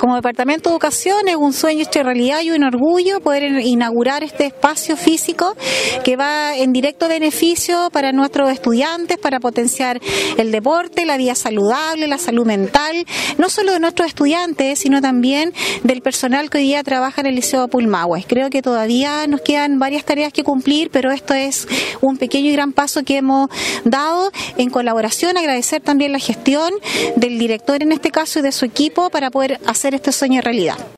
como Departamento de Educación es un sueño hecho realidad y un orgullo poder inaugurar este espacio físico que va en directo beneficio para nuestros estudiantes, para potenciar el deporte, la vida saludable, la salud mental, no solo de nuestros estudiantes, sino también del personal que hoy día trabaja en el Liceo Pulmahue. Creo que todavía nos quedan varias tareas que cumplir, pero esto es un pequeño y gran paso que hemos dado en colaboración. Agradecer también la gestión del director en este caso y de su equipo para poder hacer este sueño realidad.